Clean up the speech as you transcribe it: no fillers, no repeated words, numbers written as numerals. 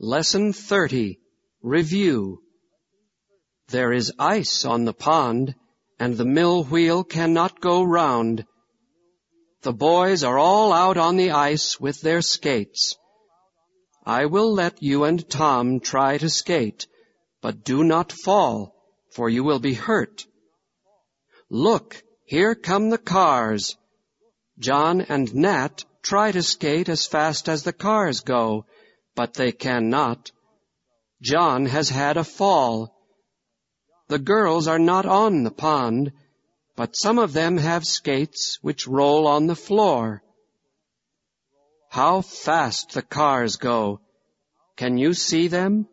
Lesson 30. Review. There is ice on the pond, and the mill wheel cannot go round. The boys are all out on the ice with their skates. I will let you and Tom try to skate, but do not fall, for you will be hurt. Look, here come the cars. John and Nat try to skate as fast as the cars go, but they cannot. John has had a fall. The girls are not on the pond, but some of them have skates which roll on the floor. How fast the cars go! Can you see them?